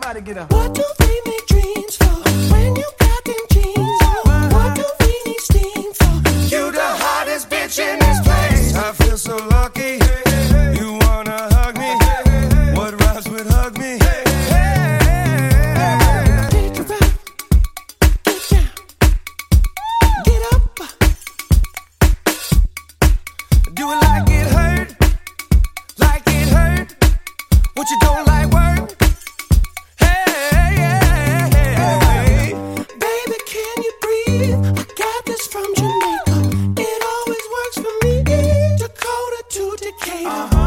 Everybody get up. What do we need dreams for when you got them jeans on? What do we need steam for? You the hottest bitch in this place. I feel so lucky. You wanna hug me? What rhymes with hug me? Take a ride, get down, get up. Do it like it hurt, like it hurt. What you don't like work? Hey, Baby, can you breathe? I got this from Jamaica. It always works for me. Dakota to Decatur.